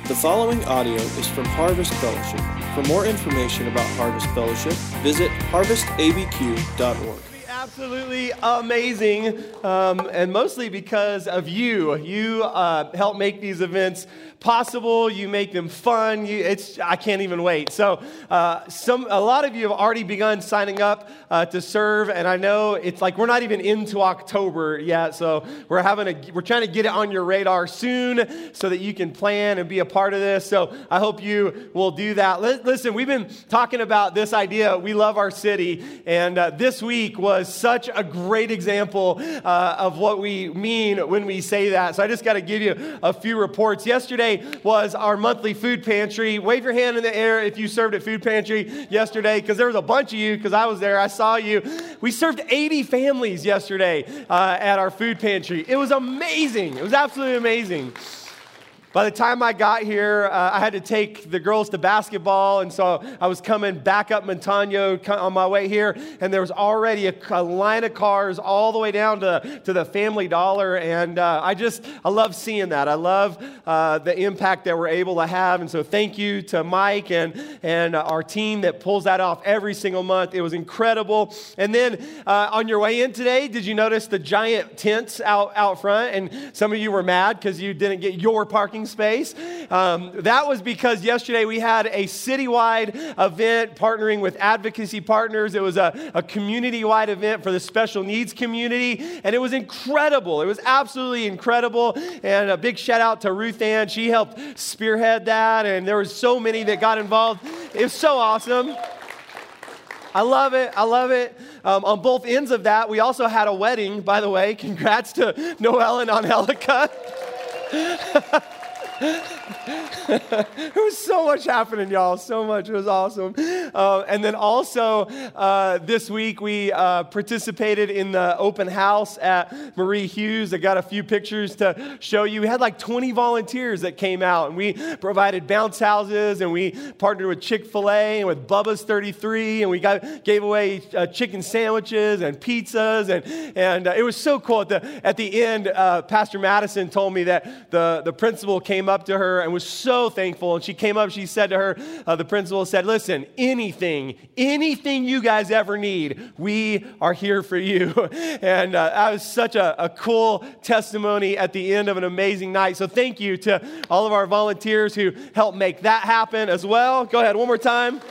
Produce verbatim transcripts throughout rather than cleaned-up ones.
The following audio is from Harvest Fellowship. For more information about Harvest Fellowship, visit harvest a b q dot org. Absolutely amazing, um, and mostly because of you. You uh, help make these events possible. You make them fun. You, it's I can't even wait. So, uh, some a lot of you have already begun signing up uh, to serve, and I know it's like we're not even into October yet. So we're having a we're trying to get it on your radar soon, so that you can plan and be a part of this. So I hope you will do that. L- listen, we've been talking about this idea. We love our city, and uh, this week was such a great example uh, of what we mean when we say that. So I just got to give you a few reports. Yesterday was our monthly food pantry. Wave your hand in the air if you served at food pantry yesterday, because there was a bunch of you, because I was there. I saw you. We served eighty families yesterday uh, at our food pantry. It was amazing. It was absolutely amazing. By the time I got here, uh, I had to take the girls to basketball, and so I was coming back up Montano on my way here, and there was already a, a line of cars all the way down to, to the Family Dollar, and uh, I just, I love seeing that. I love uh, the impact that we're able to have, and so thank you to Mike and, and our team that pulls that off every single month. It was incredible. And then uh, on your way in today, did you notice the giant tents out, out front? And some of you were mad because you didn't get your parking space. Um, that was because yesterday we had a citywide event partnering with advocacy partners. It was a, a community-wide event for the special needs community, and it was incredible. It was absolutely incredible, and a big shout out to Ruth Ann. She helped spearhead that, and there were so many that got involved. It was so awesome. I love it. I love it. Um, on both ends of that, we also had a wedding, by the way. Congrats to Noel and Angelica. There was so much happening, y'all. So much. It was awesome. Uh, and then also uh, this week we uh, participated in the open house at Marie Hughes. I got a few pictures to show you. We had like twenty volunteers that came out, and we provided bounce houses, and we partnered with Chick-fil-A and with Bubba's thirty-three, and we got gave away uh, chicken sandwiches and pizzas, and and uh, it was so cool. At the at the end, uh, Pastor Madison told me that the the principal came up to her and was so thankful. And she came up, she said to her, uh, the principal said, listen, anything, anything you guys ever need, we are here for you. And uh, that was such a, a cool testimony at the end of an amazing night. So thank you to all of our volunteers who helped make that happen as well. Go ahead, one more time.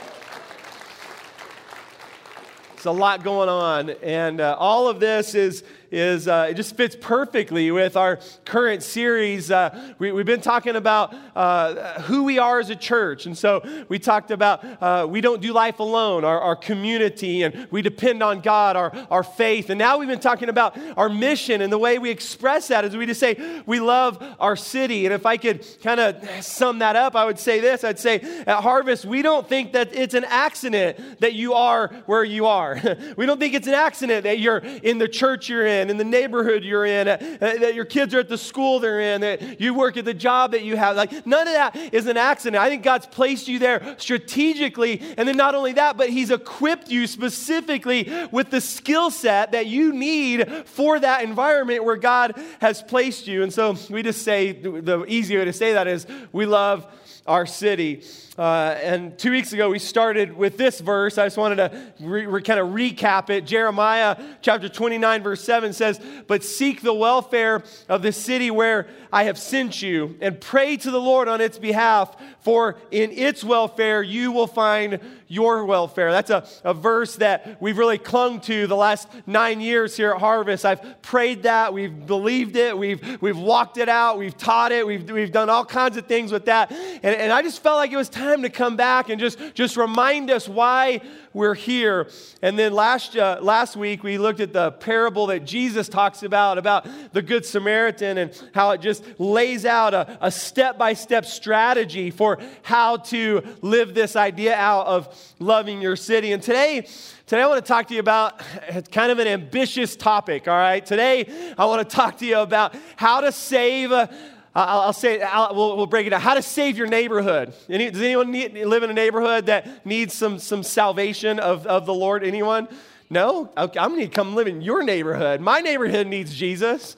It's a lot going on. And uh, all of this is is uh, it just fits perfectly with our current series. Uh, we, we've been talking about uh, who we are as a church. And so we talked about uh, we don't do life alone, our, our community, and we depend on God, our, our faith. And now we've been talking about our mission, and the way we express that is we just say we love our city. And if I could kind of sum that up, I would say this. I'd say at Harvest, we don't think that it's an accident that you are where you are. We don't think it's an accident that you're in the church you're in, in the neighborhood you're in, uh, that your kids are at the school they're in, that you work at the job that you have. Like, none of that is an accident. I think God's placed you there strategically, and then not only that, but He's equipped you specifically with the skill set that you need for that environment where God has placed you. And so we just say, the easy way to say that is, we love our city. Uh, and two weeks ago, we started with this verse. I just wanted to re- re- kind of recap it. Jeremiah chapter twenty-nine, verse seven says, "But seek the welfare of the city where I have sent you, and pray to the Lord on its behalf, for in its welfare you will find your welfare." That's a, a verse that we've really clung to the last nine years here at Harvest. I've prayed that. We've believed it. We've we've walked it out. We've taught it. We've we've done all kinds of things with that. And, and I just felt like it was time to come back and just, just remind us why we're here. And then last uh, last week, we looked at the parable that Jesus talks about, about the Good Samaritan, and how it just lays out a, a step-by-step strategy for how to live this idea out of loving your city. And today, Today I want to talk to you about kind of an ambitious topic, all right? Today I want to talk to you about how to save... Uh, I'll, I'll say, I'll, we'll, we'll break it down. How to save your neighborhood. Any, does anyone need, live in a neighborhood that needs some some salvation of, of the Lord? Anyone? No? Okay, I'm going to come live in your neighborhood. My neighborhood needs Jesus.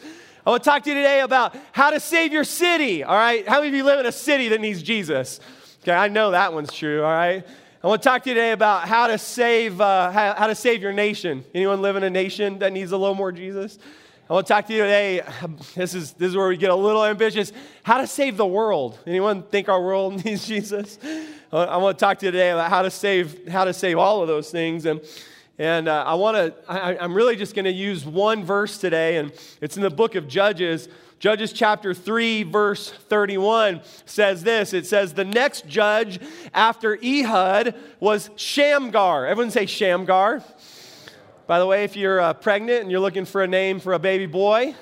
I want to talk to you today about how to save your city, all right? How many of you live in a city that needs Jesus? Okay, I know that one's true, all right? I want to talk to you today about how to save uh, how, how to save your nation. Anyone live in a nation that needs a little more Jesus? I want to talk to you today, this is this is where we get a little ambitious, how to save the world. Anyone think our world needs Jesus? I want to talk to you today about how to save how to save all of those things. And and uh, I want to, I, I'm really just going to use one verse today, and it's in the book of Judges. Judges chapter three, verse thirty-one says this. It says, the next judge after Ehud was Shamgar. Everyone say Shamgar. By the way, if you're uh, pregnant and you're looking for a name for a baby boy,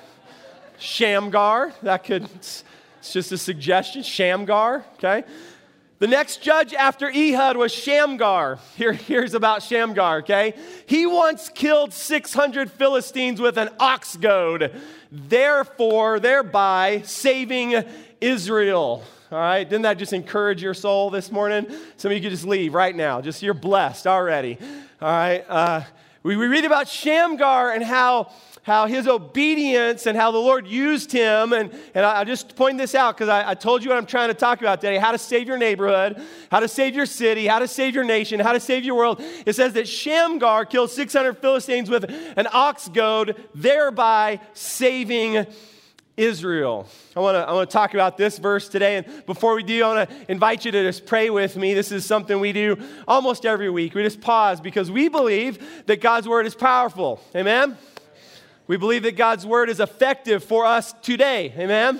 Shamgar, that could, it's, it's just a suggestion, Shamgar, okay? The next judge after Ehud was Shamgar. Here, here's about Shamgar, okay? He once killed six hundred Philistines with an ox goad, therefore, thereby saving Israel. All right, didn't that just encourage your soul this morning? Some of you could just leave right now. Just you're blessed already. All right, uh, We, we read about Shamgar and how, how his obedience and how the Lord used him. And, and I, I just point this out because I, I told you what I'm trying to talk about today. How to save your neighborhood, how to save your city, how to save your nation, how to save your world. It says that Shamgar killed six hundred Philistines with an ox goad, thereby saving Israel. I want to I want to talk about this verse today, and before we do, I want to invite you to just pray with me. This is something we do almost every week. We just pause because we believe that God's word is powerful. Amen? We believe that God's word is effective for us today. Amen?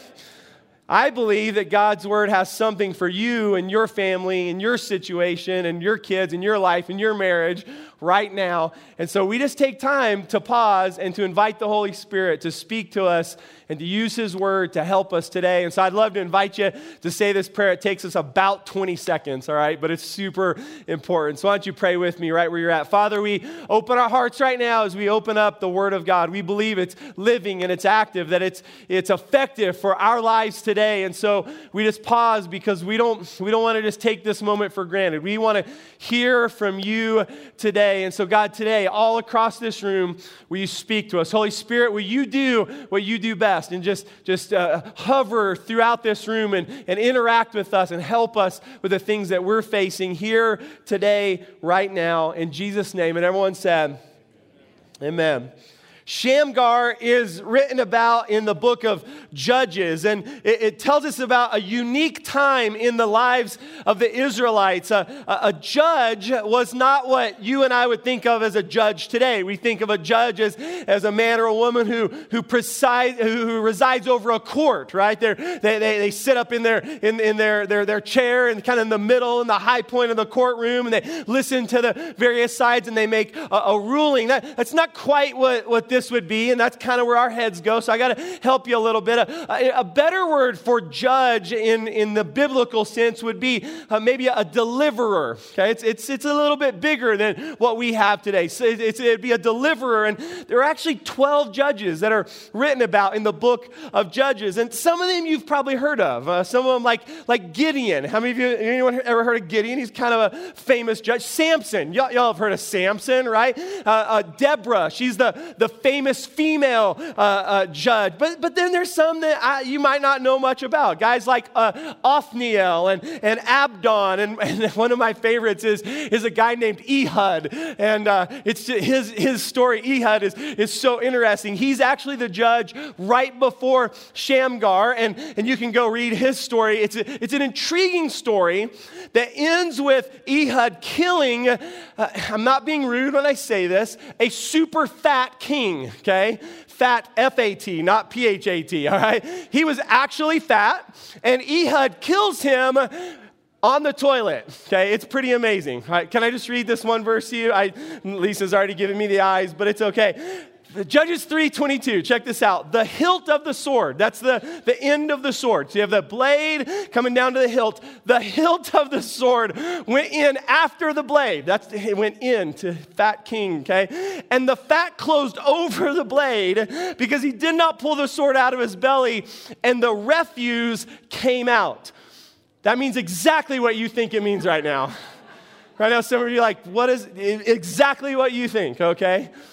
I believe that God's word has something for you and your family and your situation and your kids and your life and your marriage right now. And so we just take time to pause and to invite the Holy Spirit to speak to us and to use his word to help us today. And so I'd love to invite you to say this prayer. It takes us about twenty seconds, all right? But it's super important. So why don't you pray with me right where you're at. Father, we open our hearts right now as we open up the word of God. We believe it's living and it's active, that it's it's effective for our lives today. And so we just pause because we don't we don't want to just take this moment for granted. We want to hear from you today. And so God, today, all across this room, will you speak to us? Holy Spirit, will you do what you do best and just, just uh, hover throughout this room and, and interact with us and help us with the things that we're facing here today, right now, in Jesus' name. And everyone said, amen. Shamgar is written about in the book of Judges, and it, it tells us about a unique time in the lives of the Israelites. A, a, a judge was not what you and I would think of as a judge today. We think of a judge as, as a man or a woman who who, preside, who, who resides over a court, right? They're, they they they sit up in their in, in their, their their chair and kind of in the middle, in the high point of the courtroom, and they listen to the various sides and they make a, a ruling. That, that's not quite what what this would be, and that's kind of where our heads go, so I got to help you a little bit. A, a better word for judge in, in the biblical sense would be uh, maybe a, a deliverer, okay? It's, it's, it's a little bit bigger than what we have today. So it, it's, it'd be a deliverer, and there are actually twelve judges that are written about in the book of Judges, and some of them you've probably heard of. Uh, some of them like, like Gideon. How many of you, anyone ever heard of Gideon? He's kind of a famous judge. Samson. Y'all, y'all have heard of Samson, right? Uh, uh, Deborah. She's the, the famous female uh, uh, judge. But but then there's some that I, you might not know much about. Guys like uh, Othniel and, and Abdon. And, and one of my favorites is, is a guy named Ehud. And uh, it's his his story, Ehud, is, is so interesting. He's actually the judge right before Shamgar. And, and you can go read his story. It's, a, it's an intriguing story that ends with Ehud killing, uh, I'm not being rude when I say this, a super fat king, okay? Fat, F A T, not P H A T, all right? He was actually fat, and Ehud kills him on the toilet, okay? It's pretty amazing, right? Can I just read this one verse to you? I, Lisa's already given me the eyes, but it's okay. Judges three twenty-two, check this out. The hilt of the sword, that's the, the end of the sword. So you have the blade coming down to the hilt. The hilt of the sword went in after the blade. That's it went in to fat king, okay? And the fat closed over the blade because he did not pull the sword out of his belly, and the refuse came out. That means exactly what you think it means right now. Right now, some of you are like, what is exactly what you think, okay?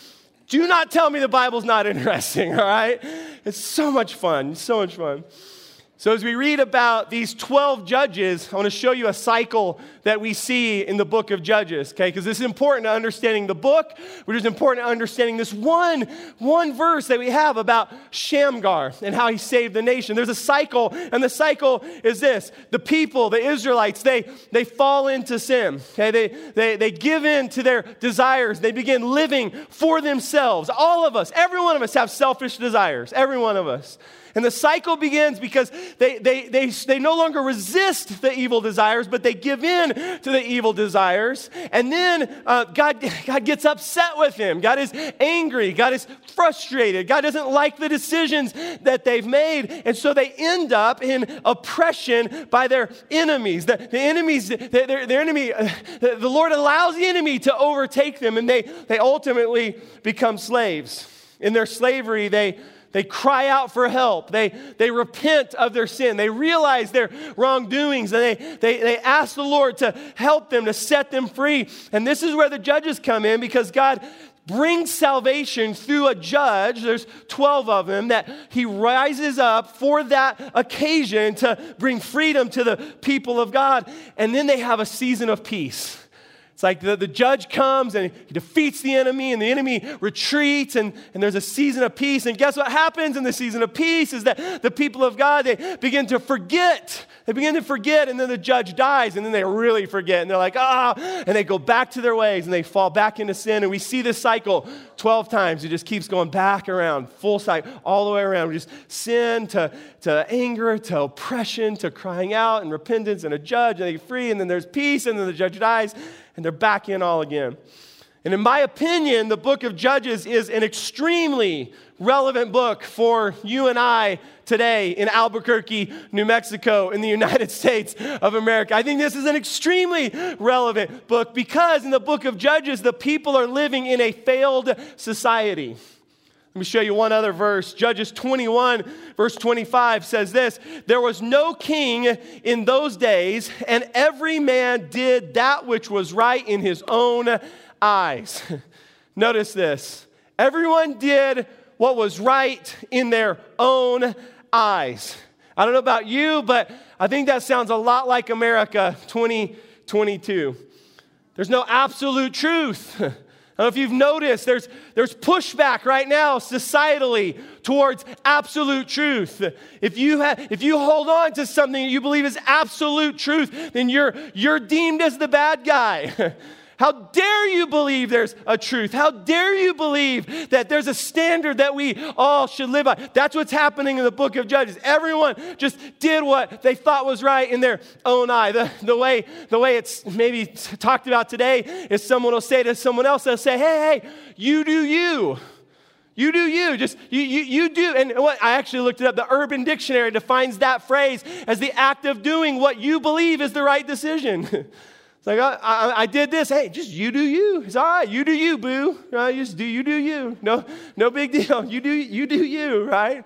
Do not tell me the Bible's not interesting, all right? It's so much fun, so much fun. So as we read about these twelve judges, I want to show you a cycle that we see in the book of Judges, okay? Because this is important to understanding the book, which is important to understanding this one, one verse that we have about Shamgar and how he saved the nation. There's a cycle, and the cycle is this. The people, the Israelites, they, they fall into sin, okay? They, they, they give in to their desires. They begin living for themselves. All of us, every one of us have selfish desires, every one of us. And the cycle begins because they, they, they, they no longer resist the evil desires, but they give in to the evil desires. And then uh, God, God gets upset with him. God is angry. God is frustrated. God doesn't like the decisions that they've made. And so they end up in oppression by their enemies. The, the enemies, the, their, their enemy, uh, the, the Lord allows the enemy to overtake them, and they, they ultimately become slaves. In their slavery, they They cry out for help. They, they repent of their sin. They realize their wrongdoings, and they, they, they ask the Lord to help them, to set them free. And this is where the judges come in, because God brings salvation through a judge. There's twelve of them that he rises up for that occasion to bring freedom to the people of God. And then they have a season of peace. It's like the, the judge comes and he defeats the enemy, and the enemy retreats, and, and there's a season of peace. And guess what happens in the season of peace is that the people of God, they begin to forget. They begin to forget, and then the judge dies, and then they really forget. And they're like, ah, and they go back to their ways, and they fall back into sin. And we see this cycle twelve times. It just keeps going back around, full cycle, all the way around. Just sin to, to anger, to oppression, to crying out, and repentance, and a judge, and they get free, and then there's peace, and then the judge dies. And they're back in all again. And in my opinion, the book of Judges is an extremely relevant book for you and I today in Albuquerque, New Mexico, in the United States of America. I think this is an extremely relevant book because in the book of Judges, the people are living in a failed society. Let me show you one other verse. Judges twenty-one, verse twenty-five says this: "There was no king in those days, and every man did that which was right in his own eyes." Notice this. Everyone did what was right in their own eyes. I don't know about you, but I think that sounds a lot like America twenty twenty-two. There's no absolute truth. I don't know if you've noticed, there's, there's pushback right now societally towards absolute truth. If you, ha- if you hold on to something that you believe is absolute truth, then you're, you're deemed as the bad guy. How dare you believe there's a truth? How dare you believe that there's a standard that we all should live by? That's what's happening in the book of Judges. Everyone just did what they thought was right in their own eye. The, the, way, the way it's maybe talked about today is someone will say to someone else, they'll say, hey, hey, you do you. You do you. Just you, you, you do. And what I actually looked it up. The Urban Dictionary defines that phrase as the act of doing what you believe is the right decision. It's like, I, I, I did this. Hey, just you do you. It's all right. You do you, boo. Right? Just do you do you. No, no big deal. You do you do you. Right?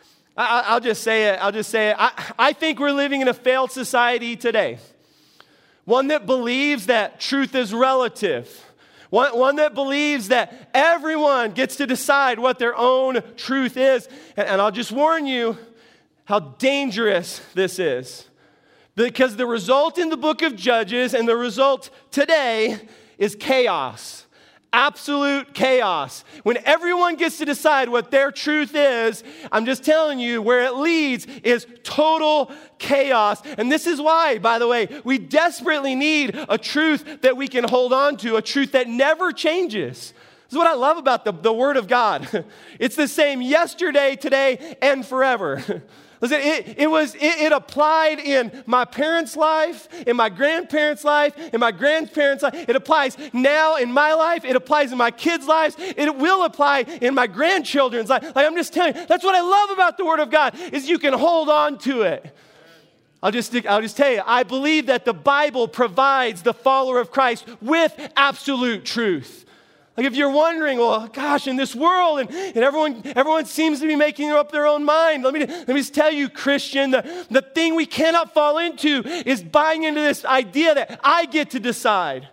I, I'll just say it. I'll just say it. I, I think we're living in a failed society today. One that believes that truth is relative. One, one that believes that everyone gets to decide what their own truth is. And, and I'll just warn you how dangerous this is. Because the result in the book of Judges and the result today is chaos. Absolute chaos. When everyone gets to decide what their truth is, I'm just telling you, where it leads is total chaos. And this is why, by the way, we desperately need a truth that we can hold on to, a truth that never changes. This is what I love about the, the Word of God. It's the same yesterday, today, and forever. Listen, it, it was it, it applied in my parents' life, in my grandparents' life, in my grandparents' life. It applies now in my life. It applies in my kids' lives. It will apply in my grandchildren's life. Like I'm just telling you, that's what I love about the Word of God, is you can hold on to it. I'll just, I'll just tell you, I believe that the Bible provides the follower of Christ with absolute truth. Like if you're wondering, well, gosh, in this world, and, and everyone everyone seems to be making up their own mind. Let me, let me just tell you, Christian, the, the thing we cannot fall into is buying into this idea that I get to decide.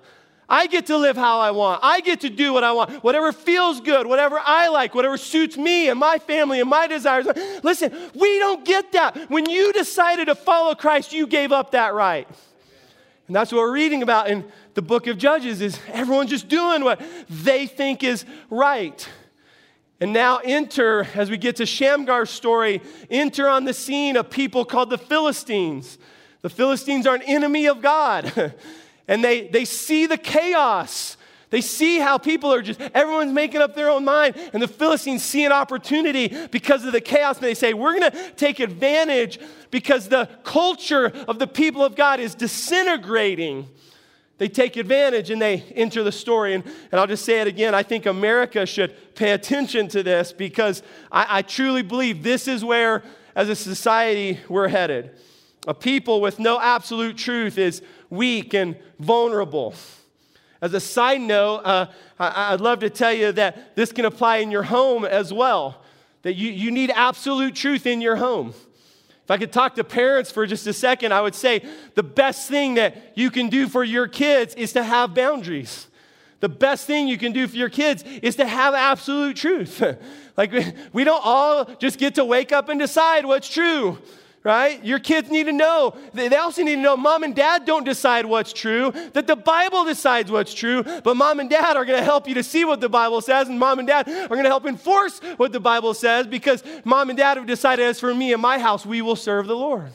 I get to live how I want. I get to do what I want. Whatever feels good, whatever I like, whatever suits me and my family and my desires. Listen, we don't get that. When you decided to follow Christ, you gave up that right. And that's what we're reading about in the book of Judges, is everyone just doing what they think is right. And now enter, as we get to Shamgar's story, enter on the scene a people called the Philistines. The Philistines are an enemy of God. And they, they see the chaos. They see how people are just, everyone's making up their own mind. And the Philistines see an opportunity because of the chaos. And they say, we're going to take advantage because the culture of the people of God is disintegrating. They take advantage and they enter the story. And, and I'll just say it again. I think America should pay attention to this because I, I truly believe this is where, as a society, we're headed. A people with no absolute truth is weak and vulnerable. As a side note, uh, I, I'd love to tell you that this can apply in your home as well, that you, you need absolute truth in your home. If I could talk to parents for just a second, I would say the best thing that you can do for your kids is to have boundaries. The best thing you can do for your kids is to have absolute truth. Like, we don't all just get to wake up and decide what's true. Right? Your kids need to know. They also need to know mom and dad don't decide what's true, that the Bible decides what's true, but mom and dad are going to help you to see what the Bible says, and mom and dad are going to help enforce what the Bible says because mom and dad have decided, as for me and my house, we will serve the Lord.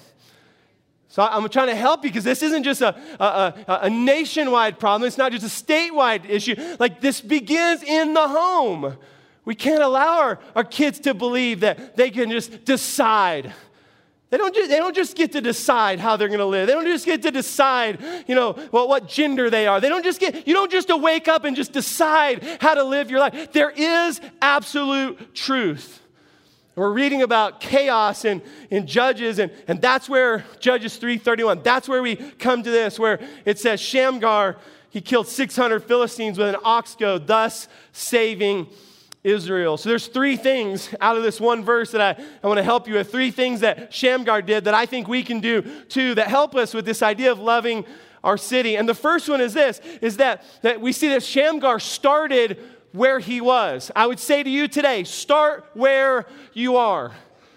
So I'm trying to help you because this isn't just a, a, a, a nationwide problem. It's not just a statewide issue. Like, this begins in the home. We can't allow our, our kids to believe that they can just decide. They don't, just, they don't just get to decide how they're going to live. They don't just get to decide, you know, well, what gender they are. They don't just get, you don't just to wake up and just decide how to live your life. There is absolute truth. We're reading about chaos in, in Judges, and, and that's where Judges three thirty-one, that's where we come to this, where it says Shamgar, he killed six hundred Philistines with an ox goad, thus saving Israel. So there's three things out of this one verse that I, I want to help you with. Three things that Shamgar did that I think we can do too that help us with this idea of loving our city. And the first one is this, is that, that we see that Shamgar started where he was. I would say to you today, start where you are.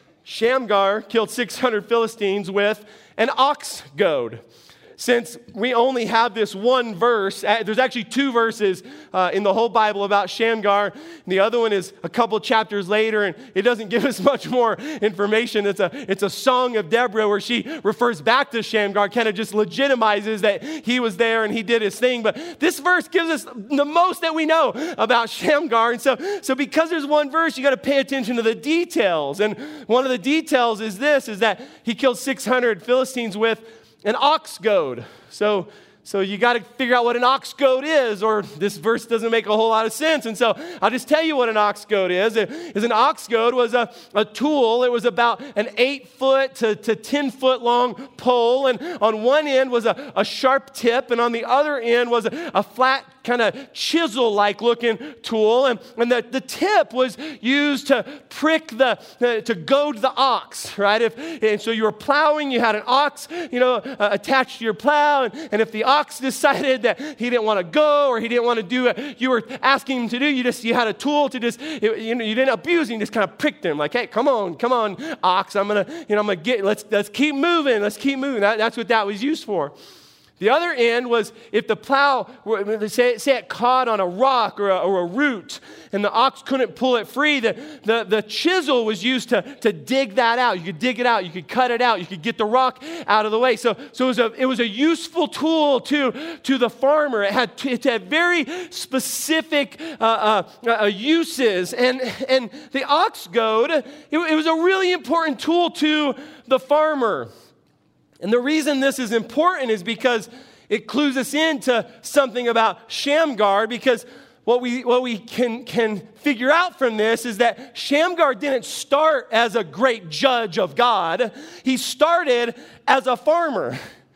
Shamgar killed six hundred Philistines with an ox goad. Since we only have this one verse, there's actually two verses uh, in the whole Bible about Shamgar. The other one is a couple chapters later, and it doesn't give us much more information. It's a, it's a song of Deborah where she refers back to Shamgar, kind of just legitimizes that he was there and he did his thing. But this verse gives us the most that we know about Shamgar. And so, so because there's one verse, you got to pay attention to the details. And one of the details is this, is that he killed six hundred Philistines with an ox goad. So, so you got to figure out what an ox goad is, or this verse doesn't make a whole lot of sense. And so I'll just tell you what an ox goad is. It, is an ox goad was a, a tool. It was about an eight foot to, to ten foot long pole. And on one end was a, a sharp tip, and on the other end was a, a flat kind of chisel-like looking tool. And, and the, the tip was used to prick the, uh, to goad the ox, right? If, and so you were plowing, you had an ox, you know, uh, attached to your plow. And, and if the ox decided that he didn't want to go or he didn't want to do what you were asking him to do, you just, you had a tool to just, you know, you didn't abuse him, you just kind of pricked him like, hey, come on, come on, ox, I'm going to, you know, I'm going to get, let's, let's keep moving, let's keep moving. That, that's what that was used for. The other end was if the plow, say, say it caught on a rock or a, or a root, and the ox couldn't pull it free, the, the, the chisel was used to, to dig that out. You could dig it out. You could cut it out. You could get the rock out of the way. So, so it was a, it was a useful tool to, to the farmer. It had, it had very specific uh, uh, uh, uses. And, and the ox goad, it, it was a really important tool to the farmer. And the reason this is important is because it clues us into something about Shamgar, because what we what we can, can figure out from this is that Shamgar didn't start as a great judge of God. He started as a farmer.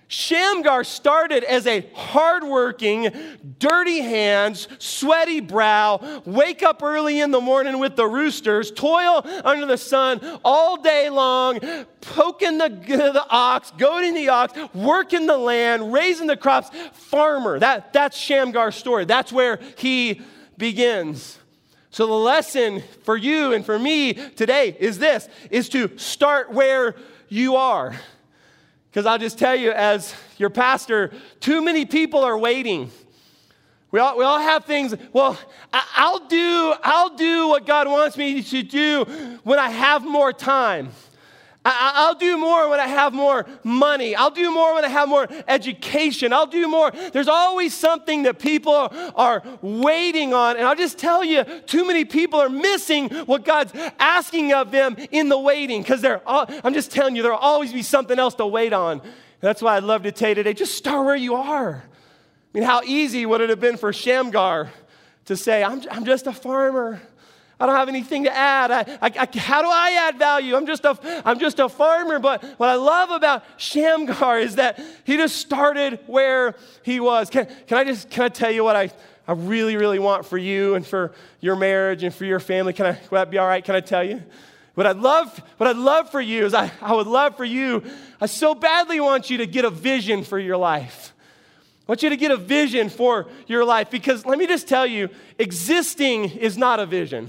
Shamgar started as a hardworking, dirty hands, sweaty brow, wake up early in the morning with the roosters, toil under the sun all day long, poking the, the ox, goading the ox, working the land, raising the crops, farmer. That, that's Shamgar's story. That's where he begins. So the lesson for you and for me today is this, is to start where you are. Because I'll just tell you, as your pastor, too many people are waiting. We all, we all have things, well, I, I'll do, I'll do what God wants me to do when I have more time. I, I'll do more when I have more money. I'll do more when I have more education. I'll do more. There's always something that people are waiting on. And I'll just tell you, too many people are missing what God's asking of them in the waiting. Because they're all, I'm just telling you, there'll always be something else to wait on. And that's why I'd love to tell you today, just start where you are. I mean, how easy would it have been for Shamgar to say, I'm, I'm just a farmer. I don't have anything to add. I, I, I, how do I add value? I'm just a, I'm just a farmer. But what I love about Shamgar is that he just started where he was. Can, can I just can I tell you what I, I really, really want for you and for your marriage and for your family? Can I, would that be all right? Can I tell you? What I'd love, what I'd love for you is I, I would love for you, I so badly want you to get a vision for your life. I want you to get a vision for your life, because let me just tell you, existing is not a vision.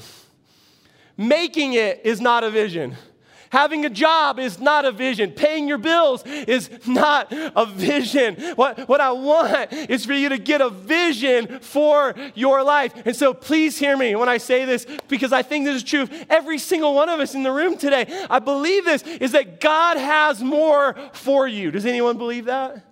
Making it is not a vision. Having a job is not a vision. Paying your bills is not a vision. What, what I want is for you to get a vision for your life. And so please hear me when I say this, because I think this is true of every single one of us in the room today. I believe this is that God has more for you. Does anyone believe that?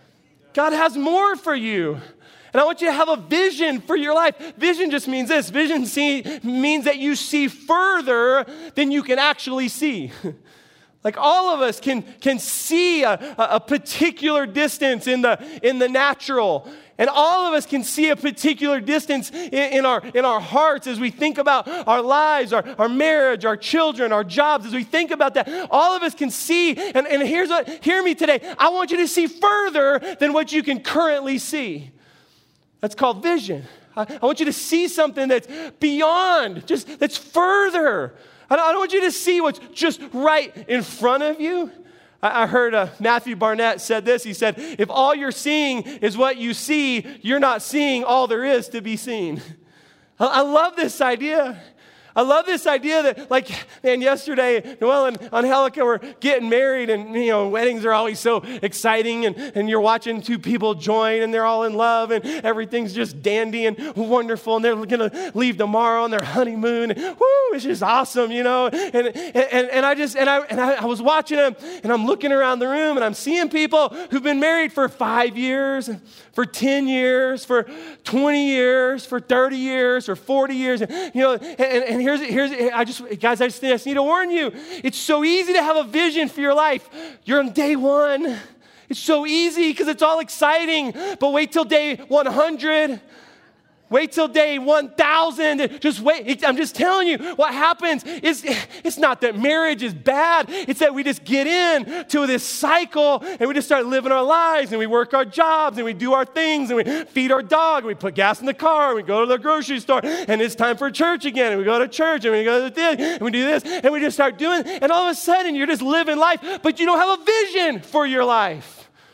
God has more for you. And I want you to have a vision for your life. Vision just means this. Vision see, means that you see further than you can actually see. Like all of us can, can see a, a particular distance in the, in the natural. And all of us can see a particular distance in, in, our, in our hearts as we think about our lives, our, our marriage, our children, our jobs. As we think about that, all of us can see. And, and here's what, hear me today. I want you to see further than what you can currently see. That's called vision. I, I want you to see something that's beyond, just that's further. I don't, I don't want you to see what's just right in front of you. I, I heard uh, Matthew Barnett said this. He said, if all you're seeing is what you see, you're not seeing all there is to be seen. I, I love this idea. I love this idea that, like, man, yesterday, Noelle and Angelica were getting married, and, you know, weddings are always so exciting, and, and you're watching two people join, and they're all in love, and everything's just dandy and wonderful, and they're going to leave tomorrow on their honeymoon. And, woo, it's just awesome, you know, and and, and I just, and, I, and I, I was watching them, and I'm looking around the room, and I'm seeing people who've been married for five years, for ten years, for twenty years, for thirty years, for forty years, and, you know, and, and here's, here's, I just, guys, I just, I just need to warn you. It's so easy to have a vision for your life. You're on day one. It's so easy because it's all exciting, but wait till day one hundred. Wait till day one thousand. Just wait. I'm just telling you, what happens is it's not that marriage is bad. It's that we just get in to this cycle and we just start living our lives and we work our jobs and we do our things and we feed our dog and we put gas in the car and we go to the grocery store and it's time for church again and we go to church and we go to this and we do this and we just start doing it, and all of a sudden you're just living life, but you don't have a vision for your life.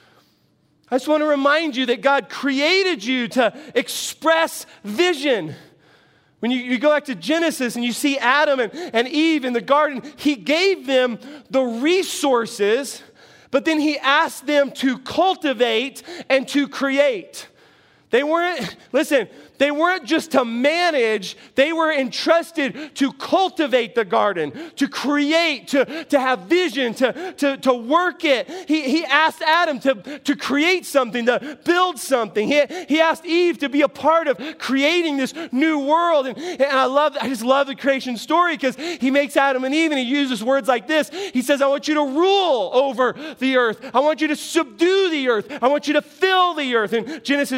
I just want to remind you that God created you to express vision. When you, you go back to Genesis and you see Adam and, and Eve in the garden, he gave them the resources, but then he asked them to cultivate and to create. They weren't, listen, they weren't just to manage, they were entrusted to cultivate the garden, to create, to, to have vision, to, to, to work it. He, he asked Adam to, to create something, to build something. He, he asked Eve to be a part of creating this new world. And, and I love, I just love the creation story because he makes Adam and Eve and he uses words like this. He says, I want you to rule over the earth. I want you to subdue the earth. I want you to fill the earth. In Genesis two fifteen,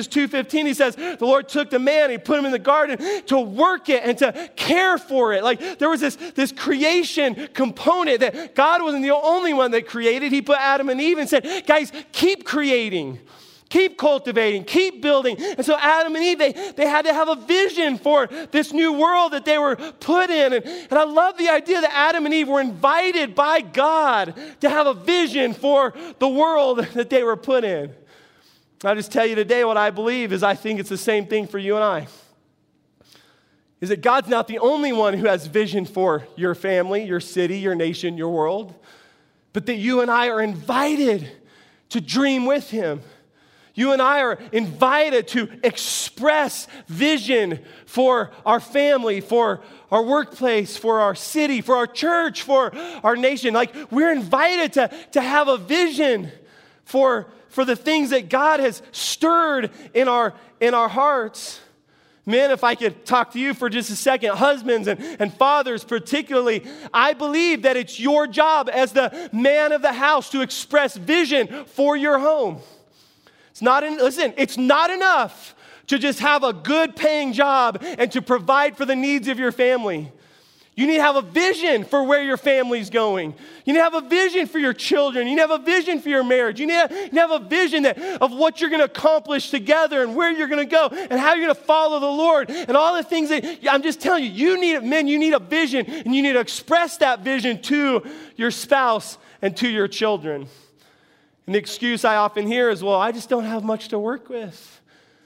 fifteen, he says, the Lord took the man, he put him in the garden to work it and to care for it. Like there was this, this creation component that God wasn't the only one that created. He put Adam and Eve and said, guys, keep creating. Keep cultivating, keep building. And so Adam and Eve, they, they had to have a vision for this new world that they were put in. And, and I love the idea that Adam and Eve were invited by God to have a vision for the world that they were put in. I'll just tell you today what I believe is I think it's the same thing for you and I. Is that God's not the only one who has vision for your family, your city, your nation, your world, but that you and I are invited to dream with him. You and I are invited to express vision for our family, for our workplace, for our city, for our church, for our nation. Like we're invited to, to have a vision for, for the things that God has stirred in our, in our hearts. Men, if I could talk to you for just a second, husbands and, and fathers particularly, I believe that it's your job as the man of the house to express vision for your home. It's not, in, listen, it's not enough to just have a good paying job and to provide for the needs of your family. You need to have a vision for where your family's going. You need to have a vision for your children. You need to have a vision for your marriage. You need to, you need to have a vision that, of what you're going to accomplish together and where you're going to go and how you're going to follow the Lord and all the things that, I'm just telling you, you need, men, you need a vision and you need to express that vision to your spouse and to your children. And the excuse I often hear is, well, I just don't have much to work with.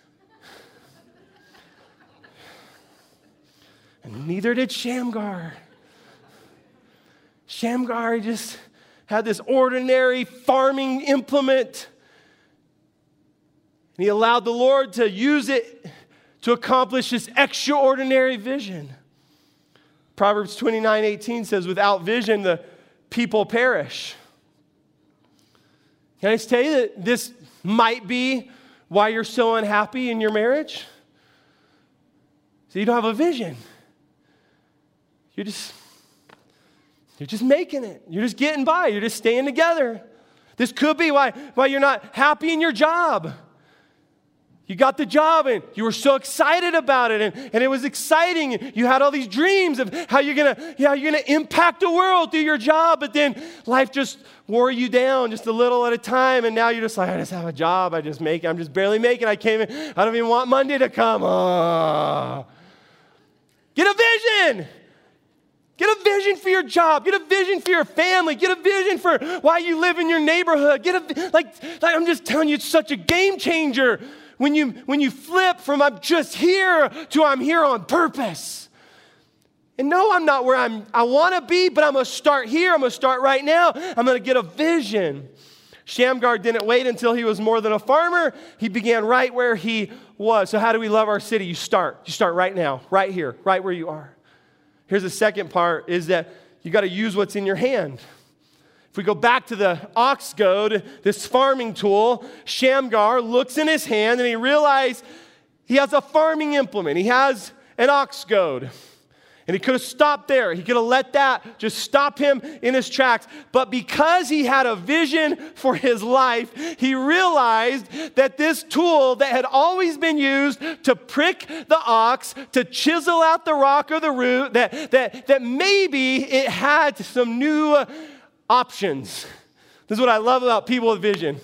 And neither did Shamgar. Shamgar just had this ordinary farming implement. And he allowed the Lord to use it to accomplish this extraordinary vision. Proverbs twenty-nine eighteen says, without vision, the people perish. Can I just tell you that this might be why you're so unhappy in your marriage? So you don't have a vision. You're just, you're just making it. You're just getting by. You're just staying together. This could be why, why you're not happy in your job. You got the job and you were so excited about it and, and it was exciting. You had all these dreams of how you're gonna, yeah, you're gonna impact the world through your job, but then life just wore you down just a little at a time and now you're just like, I just have a job, I just make it, I'm just barely making it. I came in, I don't even want Monday to come. Oh. Get a vision. Get a vision for your job. Get a vision for your family. Get a vision for why you live in your neighborhood. Get a, like, like I'm just telling you, it's such a game changer. When you, when you flip from I'm just here to I'm here on purpose. And no, I'm not where I'm, I want to be, but I'm going to start here. I'm going to start right now. I'm going to get a vision. Shamgar didn't wait until he was more than a farmer. He began right where he was. So how do we love our city? You start. You start right now, right here, right where you are. Here's the second part is that you got to use what's in your hand. If we go back to the ox goad, this farming tool, Shamgar looks in his hand and he realized he has a farming implement. He has an ox goad. And he could have stopped there. He could have let that just stop him in his tracks. But because he had a vision for his life, he realized that this tool that had always been used to prick the ox, to chisel out the rock or the root, that, that, that maybe it had some new options. This is what I love about people with vision.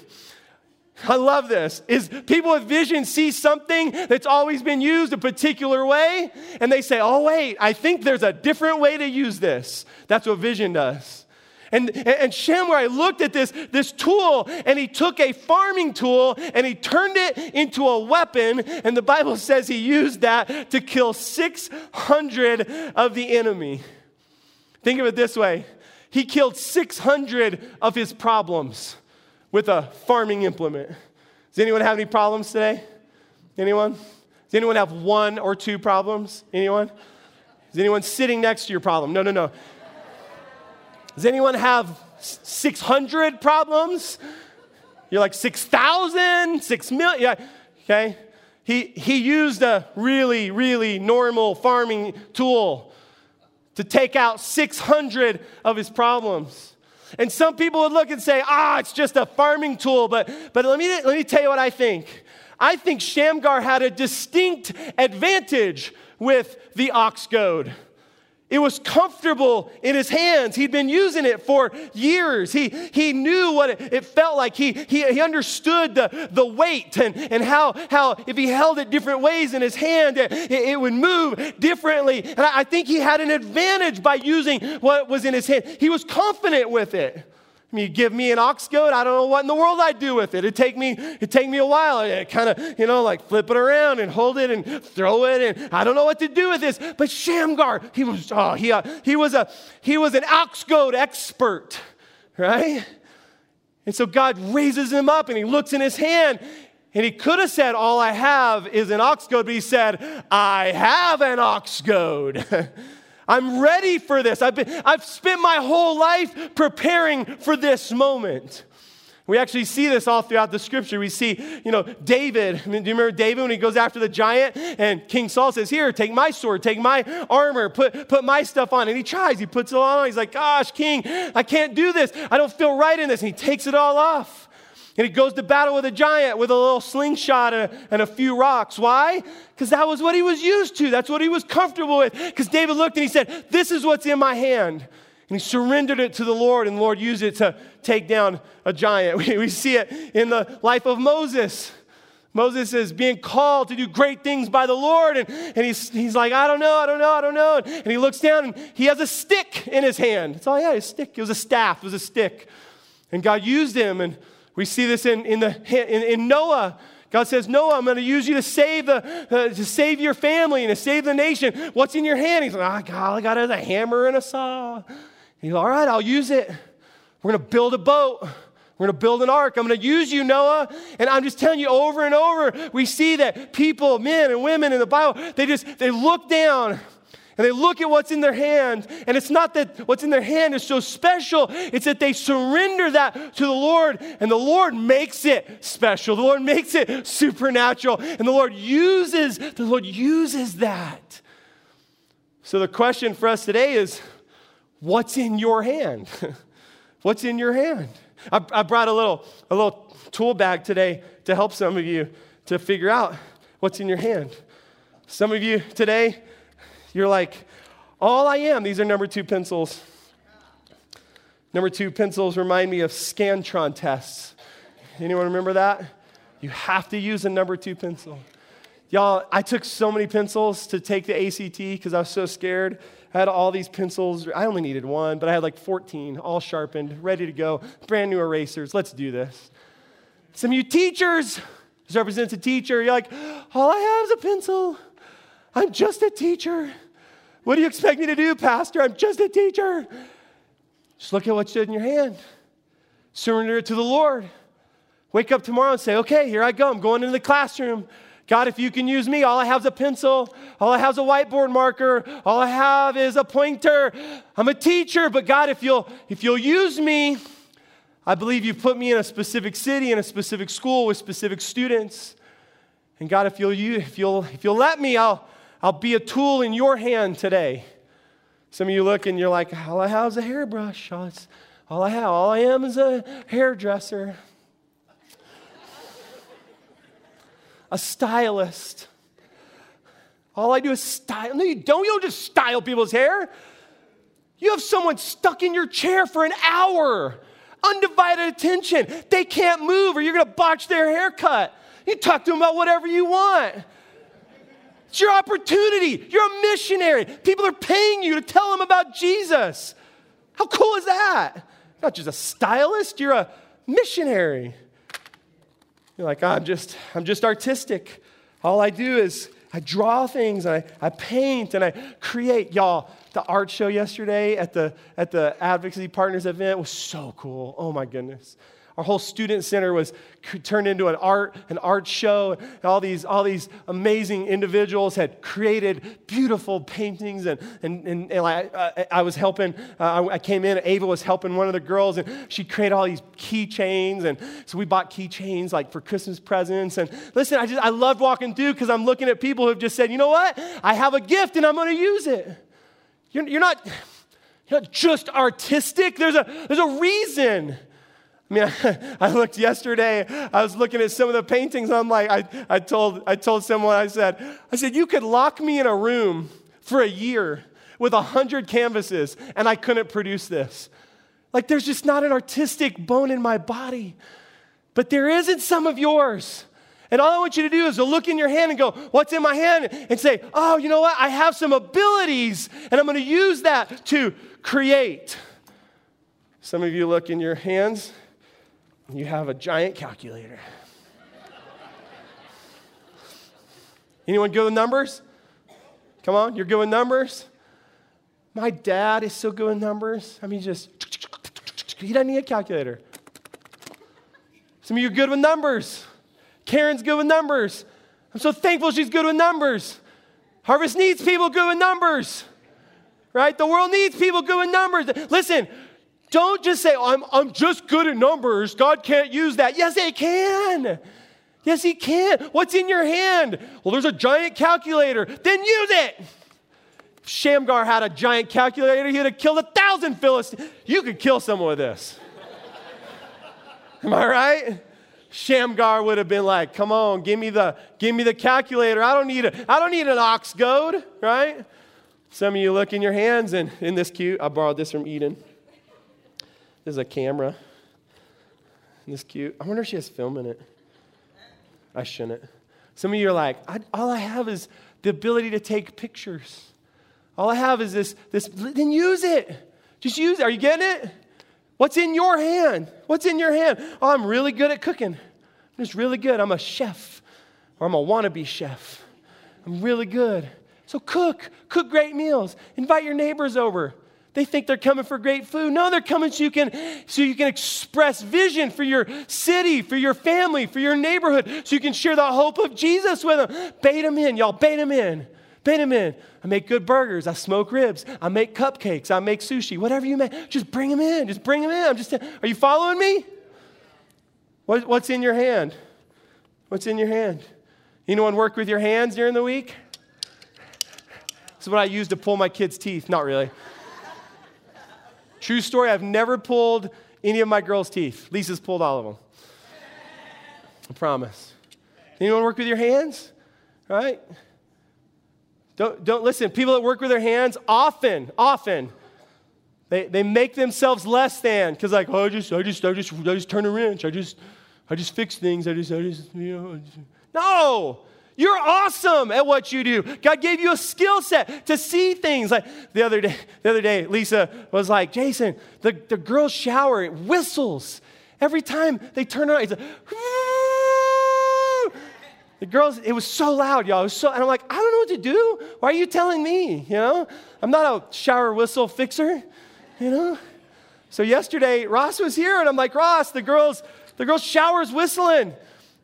I love this, is people with vision see something that's always been used a particular way, and they say, oh, wait, I think there's a different way to use this. That's what vision does. And, and Shamgar looked at this, this tool, and he took a farming tool, and he turned it into a weapon, and the Bible says he used that to kill six hundred of the enemy. Think of it this way. He killed six hundred of his problems with a farming implement. Does anyone have any problems today? Anyone? Does anyone have one or two problems? Anyone? Is anyone sitting next to your problem? No, no, no. Does anyone have six hundred problems? You're like six thousand, six million. Yeah, okay. He, he used a really, really normal farming tool to take out six hundred of his problems. And some people would look and say, ah, it's just a farming tool. But, but let me, let me tell you what I think. I think Shamgar had a distinct advantage with the ox goad. It was comfortable in his hands. He'd been using it for years. He, he knew what it, it felt like. He, he, he understood the, the weight and, and how, how if he held it different ways in his hand, it, it would move differently. And I, I think he had an advantage by using what was in his hand. He was confident with it. I mean, you give me an ox goad, I don't know what in the world I'd do with it. It'd take me, it'd take me a while. I'd kind of, you know, like flip it around and hold it and throw it, and I don't know what to do with this. But Shamgar, he was, oh, he, uh, he was a, he was an ox goad expert, right? And so God raises him up, and he looks in his hand, and he could have said, all I have is an ox goad, but he said, I have an ox goad. I'm ready for this. I've been, I've spent my whole life preparing for this moment. We actually see this all throughout the scripture. We see, you know, David. I mean, do you remember David when he goes after the giant? And King Saul says, here, take my sword, take my armor, put, put my stuff on. And he tries. He puts it all on. He's like, gosh, King, I can't do this. I don't feel right in this. And he takes it all off. And he goes to battle with a giant with a little slingshot and a, and a few rocks. Why? Because that was what he was used to. That's what he was comfortable with. Because David looked and he said, this is what's in my hand. And he surrendered it to the Lord, and the Lord used it to take down a giant. We, we see it in the life of Moses. Moses is being called to do great things by the Lord, and, and he's, he's like, I don't know, I don't know, I don't know. And he looks down, and he has a stick in his hand. That's all he had, a stick. It was a staff. It was a stick. And God used him, and we see this in, in, the, in, in Noah. God says, Noah, I'm going to use you to save the uh, to save your family and to save the nation. What's in your hand? He's like, oh, God, all I got is a hammer and a saw. He's like, all right, I'll use it. We're going to build a boat. We're going to build an ark. I'm going to use you, Noah. And I'm just telling you over and over, we see that people, men and women in the Bible, they just, they look down and they look at what's in their hand. And it's not that what's in their hand is so special. It's that they surrender that to the Lord, and the Lord makes it special. The Lord makes it supernatural. And the Lord uses, the Lord uses that. So the question for us today is, what's in your hand? What's in your hand? I, I brought a little, a little tool bag today to help some of you to figure out what's in your hand. Some of you today, you're like, all I am, these are number two pencils. Number two pencils remind me of Scantron tests. Anyone remember that? You have to use a number two pencil. Y'all, I took so many pencils to take the A C T because I was so scared. I had all these pencils. I only needed one, but I had like fourteen, all sharpened, ready to go. Brand new erasers. Let's do this. Some of you teachers, this represents a teacher. You're like, all I have is a pencil. I'm just a teacher. What do you expect me to do, Pastor? I'm just a teacher. Just look at what's in your hand. Surrender it to the Lord. Wake up tomorrow and say, okay, here I go. I'm going into the classroom. God, if you can use me, all I have is a pencil. All I have is a whiteboard marker. All I have is a pointer. I'm a teacher, but God, if you'll, if you'll use me, I believe you've put me in a specific city, in a specific school with specific students. And God, if you'll, if you'll, if you'll let me, I'll, I'll be a tool in your hand today. Some of you look and you're like, all I have is a hairbrush. All, it's, all I have, all I am is a hairdresser. A stylist. All I do is style. No, you don't. You don't just style people's hair. You have someone stuck in your chair for an hour. Undivided attention. They can't move or you're going to botch their haircut. You talk to them about whatever you want. It's your opportunity. You're a missionary. People are paying you to tell them about Jesus. How cool is that? You're not just a stylist. You're a missionary. You're like, oh, I'm just, I'm just artistic. All I do is I draw things, and I, I paint, and I create. Y'all, the art show yesterday at the at the Advocacy Partners event was so cool. Oh my goodness. Our whole student center was turned into an art, an art show. And all these, all these amazing individuals had created beautiful paintings. And, and, and, and I, I, I was helping, uh, I came in, Ava was helping one of the girls, and she created all these keychains. And so we bought keychains like for Christmas presents. And listen, I just, I loved walking through because I'm looking at people who have just said, you know what? I have a gift and I'm going to use it. You're, you're not, you're not just artistic. There's a, there's a reason. I mean, I, I looked yesterday, I was looking at some of the paintings, and I'm like, I, I told I told someone, I said, I said, you could lock me in a room for a year with a hundred canvases, and I couldn't produce this. Like, there's just not an artistic bone in my body. But there is in some of yours. And all I want you to do is to look in your hand and go, what's in my hand? And say, oh, you know what? I have some abilities, and I'm going to use that to create. Some of you look in your hands, and you have a giant calculator. Anyone good with numbers? Come on, you're good with numbers? My dad is so good with numbers. I mean, just, he doesn't need a calculator. Some of you are good with numbers. Karen's good with numbers. I'm so thankful she's good with numbers. Harvest needs people good with numbers, right? The world needs people good with numbers. Listen, don't just say, oh, I'm, I'm just good at numbers. God can't use that. Yes, he can. Yes, he can. What's in your hand? Well, there's a giant calculator. Then use it. If Shamgar had a giant calculator, he'd have killed a thousand Philistines. You could kill someone with this. Am I right? Shamgar would have been like, come on, give me the, give me the calculator. I don't need a, I don't need an ox goad, right? Some of you look in your hands, and in this cute, I borrowed this from Eden. This is a camera. This cute. I wonder if she has film in it. I shouldn't. Some of you are like, I, all I have is the ability to take pictures. All I have is this, this, then use it. Just use it. Are you getting it? What's in your hand? What's in your hand? Oh, I'm really good at cooking. I'm just really good. I'm a chef, or I'm a wannabe chef. I'm really good. So cook. Cook great meals. Invite your neighbors over. They think they're coming for great food. No, they're coming so you can, so you can express vision for your city, for your family, for your neighborhood, so you can share the hope of Jesus with them. Bait them in, y'all. Bait them in. Bait them in. I make good burgers. I smoke ribs. I make cupcakes. I make sushi. Whatever you make, just bring them in. Just bring them in. I'm just. Are you following me? What, what's in your hand? What's in your hand? Anyone work with your hands during the week? This is what I use to pull my kids' teeth. Not really. True story, I've never pulled any of my girls' teeth. Lisa's pulled all of them. I promise. Anyone work with your hands? Right? Don't, don't listen. People that work with their hands often, often, they, they make themselves less than, because like, oh, I just, I just, I just, I just turn a wrench. I just, I just fix things. I just, I just, you know. Just. No. You're awesome at what you do. God gave you a skill set to see things. Like the other day, the other day, Lisa was like, Jason, the, the girls' shower, it whistles. Every time they turn on, it's like, the girls, it was so loud, y'all. It was so, and I'm like, I don't know what to do. Why are you telling me? You know, I'm not a shower whistle fixer, you know. So yesterday, Ross was here, and I'm like, Ross, the girls, the girls' shower's whistling.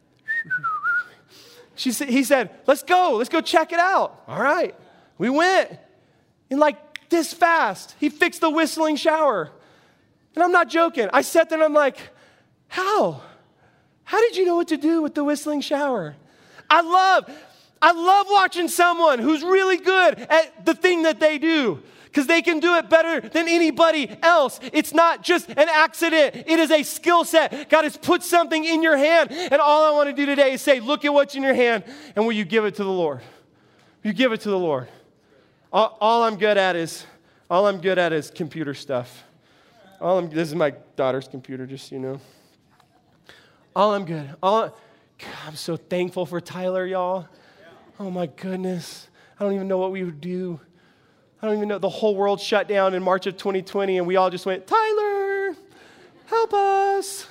She said, he said, let's go. Let's go check it out. All right. We went. And like this fast, he fixed the whistling shower. And I'm not joking. I sat there and I'm like, how? How did you know what to do with the whistling shower? I love, I love watching someone who's really good at the thing that they do, because they can do it better than anybody else. It's not just an accident. It is a skill set. God has put something in your hand. And all I want to do today is say, look at what's in your hand, and will you give it to the Lord? You give it to the Lord. All, all I'm good at is, all I'm good at is computer stuff. All I'm, this is my daughter's computer, just so you know. All I'm good. All, God, I'm so thankful for Tyler, y'all. Oh my goodness. I don't even know what we would do. I don't even know. The whole world shut down in March of twenty twenty, and we all just went, Tyler, help us.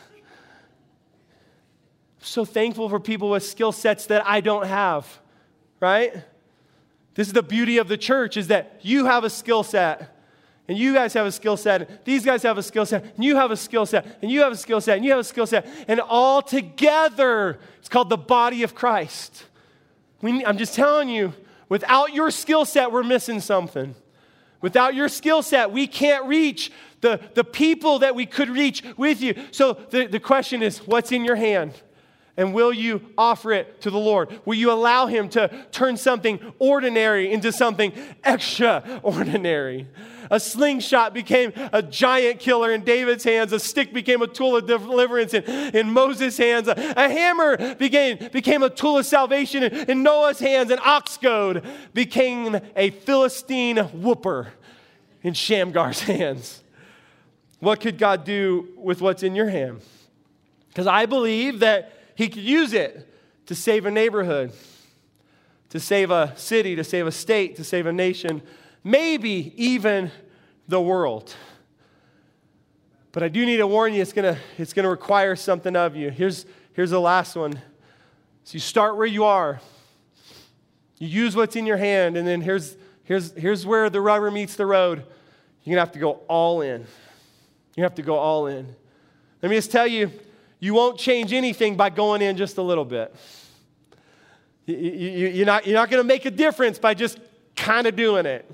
I'm so thankful for people with skill sets that I don't have, right? This is the beauty of the church, is that you have a skill set, and you guys have a skill set, and these guys have a skill set, and you have a skill set, and you have a skill set, and you have a skill set, and all together, it's called the body of Christ. We, I'm just telling you, without your skill set, we're missing something. Without your skill set, we can't reach the, the people that we could reach with you. So the, the question is, what's in your hand? And will you offer it to the Lord? Will you allow him to turn something ordinary into something extraordinary? A slingshot became a giant killer in David's hands. A stick became a tool of deliverance in, in Moses' hands. A, a hammer became, became a tool of salvation in, in Noah's hands. An ox goad became a Philistine whooper in Shamgar's hands. What could God do with what's in your hand? Because I believe that he could use it to save a neighborhood, to save a city, to save a state, to save a nation, maybe even the world. But I do need to warn you, it's going to it's going to require something of you. Here's, here's the last one. So you start where you are. You use what's in your hand, and then here's, here's, here's where the rubber meets the road. You're going to have to go all in. You have to go all in. Let me just tell you, you won't change anything by going in just a little bit. You, you, you're not, you're not going to make a difference by just kind of doing it.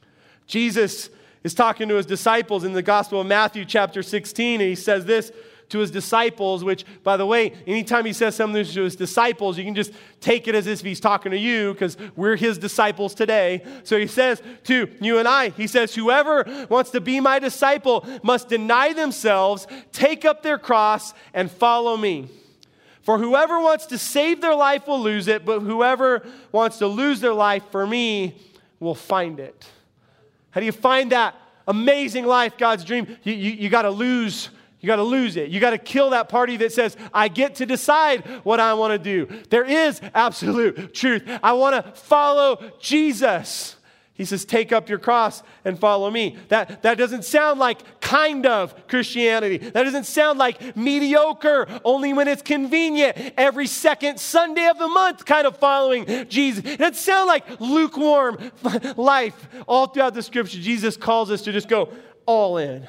Jesus is talking to his disciples in the Gospel of Matthew chapter sixteen, and he says this to his disciples, which, by the way, anytime he says something to his disciples, you can just take it as if he's talking to you, because we're his disciples today. So he says to you and I, he says, whoever wants to be my disciple must deny themselves, take up their cross, and follow me. For whoever wants to save their life will lose it, but whoever wants to lose their life for me will find it. How do you find that amazing life, God's dream? You, you, you got to lose You got to lose it. You got to kill that party that says, I get to decide what I want to do. There is absolute truth. I want to follow Jesus. He says, take up your cross and follow me. That, that doesn't sound like kind of Christianity. That doesn't sound like mediocre, only when it's convenient, every second Sunday of the month kind of following Jesus. It doesn't sound like lukewarm life. All throughout the scripture, Jesus calls us to just go all in.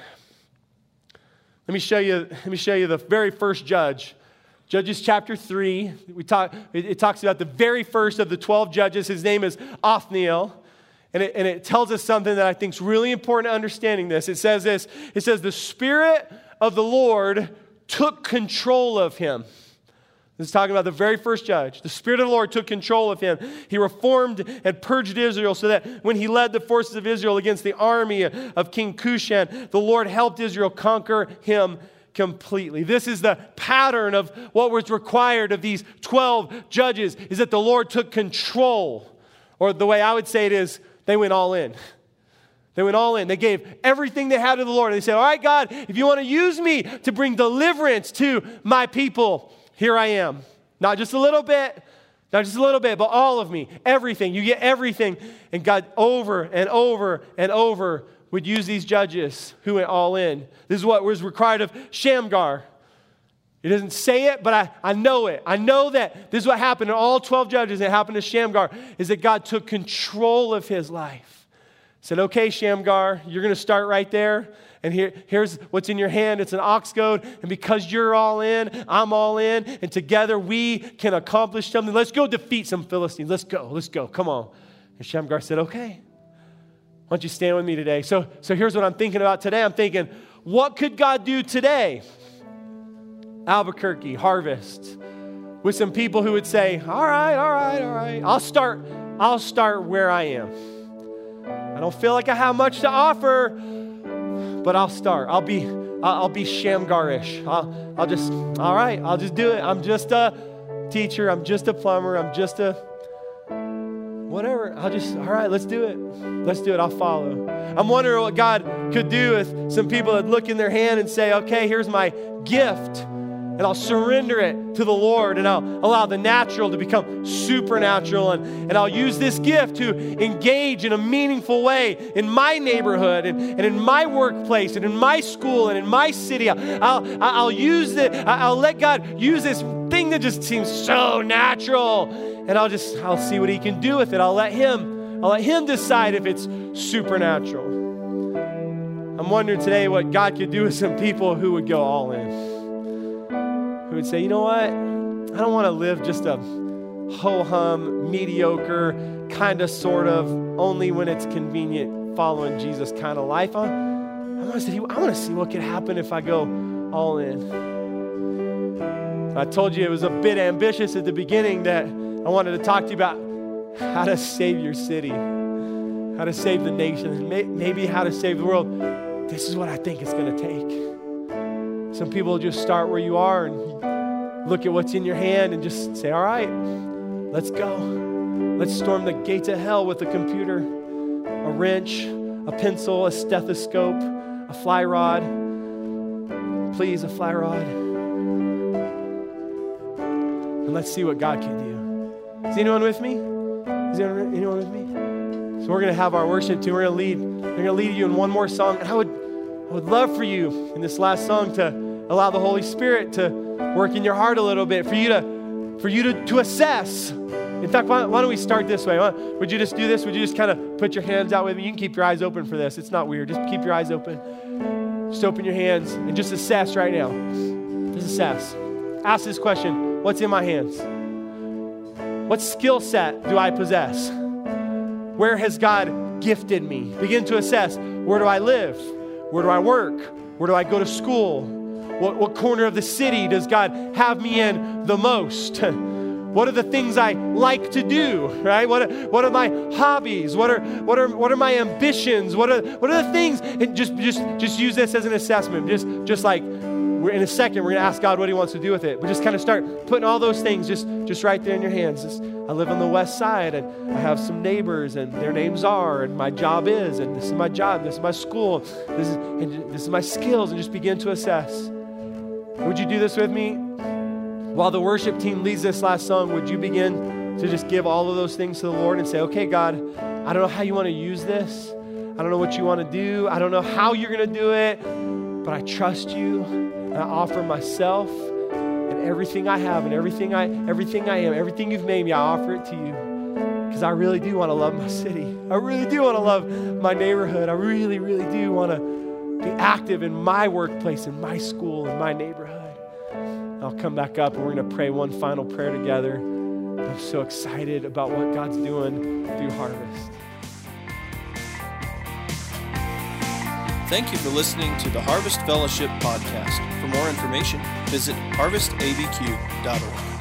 Let me show you, let me show you the very first judge. Judges chapter three. We talk, it, it talks about the very first of the twelve judges. His name is Othniel. And it, and it tells us something that I think is really important to understanding this. It says this. It says, the Spirit of the Lord took control of him. This is talking about the very first judge. The Spirit of the Lord took control of him. He reformed and purged Israel so that when he led the forces of Israel against the army of King Cushan, the Lord helped Israel conquer him completely. This is the pattern of what was required of these twelve judges, is that the Lord took control. Or the way I would say it is, they went all in. They went all in. They gave everything they had to the Lord. And they said, all right, God, if you want to use me to bring deliverance to my people, here I am. Not just a little bit, not just a little bit, but all of me, everything. You get everything. And God over and over and over would use these judges who went all in. This is what was required of Shamgar. It doesn't say it, but I, I know it. I know that this is what happened to all twelve judges. It happened to Shamgar, is that God took control of his life. Said, okay, Shamgar, you're going to start right there. And here, here's what's in your hand. It's an ox goad. And because you're all in, I'm all in. And together we can accomplish something. Let's go defeat some Philistines. Let's go. Let's go. Come on. And Shamgar said, okay. Why don't you stand with me today? So, so here's what I'm thinking about today. I'm thinking, what could God do today? Albuquerque, Harvest, with some people who would say, all right, all right, all right. I'll start, I'll start where I am. I don't feel like I have much to offer, but I'll start. I'll be, I'll be Shamgar-ish. I'll, I'll just, all right, I'll just do it. I'm just a teacher. I'm just a plumber. I'm just a whatever. I'll just, all right, let's do it. Let's do it. I'll follow. I'm wondering what God could do if some people would look in their hand and say, okay, here's my gift. And I'll surrender it to the Lord, and I'll allow the natural to become supernatural. And, and I'll use this gift to engage in a meaningful way in my neighborhood and, and in my workplace and in my school and in my city. I'll, I'll, I'll use it. I'll let God use this thing that just seems so natural. And I'll just, I'll see what he can do with it. I'll let him, I'll let him decide if it's supernatural. I'm wondering today what God could do with some people who would go all in. Who would say, you know what? I don't want to live just a ho-hum, mediocre, kind of, sort of, only when it's convenient, following Jesus kind of life. I, I want to see, I want to see what could happen if I go all in. I told you it was a bit ambitious at the beginning that I wanted to talk to you about how to save your city, how to save the nation, and may, maybe how to save the world. This is what I think it's going to take. Some people just start where you are and look at what's in your hand and just say, all right, let's go. Let's storm the gates of hell with a computer, a wrench, a pencil, a stethoscope, a fly rod. Please, a fly rod. And let's see what God can do. Is anyone with me? Is anyone, anyone with me? So we're going to have our worship team. We're going to lead. They're going to lead you in one more song. And I would, I would love for you in this last song to allow the Holy Spirit to work in your heart a little bit, for you to, for you to, to assess. In fact, why, why don't we start this way? Why, would you just do this? Would you just kind of put your hands out with me? You can keep your eyes open for this. It's not weird. Just keep your eyes open. Just open your hands and just assess right now. Just assess. Ask this question. What's in my hands? What skill set do I possess? Where has God gifted me? Begin to assess. Where do I live? Where do I work? Where do I go to school? What, what corner of the city does God have me in the most? What are the things I like to do, right? What are, what are my hobbies? What are what are what are my ambitions? What are what are the things? And just just just use this as an assessment. Just just like we're in a second, we're gonna ask God what He wants to do with it. But just kind of start putting all those things just just right there in your hands. Just, I live on the west side, and I have some neighbors, and their names are, and my job is, and this is my job, this is my school, this is and this is my skills, and just begin to assess. Would you do this with me? While the worship team leads this last song, would you begin to just give all of those things to the Lord and say, okay, God, I don't know how you want to use this. I don't know what you want to do. I don't know how you're going to do it, but I trust you, and I offer myself and everything I have and everything I, everything I am, everything you've made me, I offer it to you because I really do want to love my city. I really do want to love my neighborhood. I really, really do want to be active in my workplace, in my school, in my neighborhood. I'll come back up and we're going to pray one final prayer together. I'm so excited about what God's doing through Harvest. Thank you for listening to the Harvest Fellowship podcast. For more information, visit harvest a b q dot org.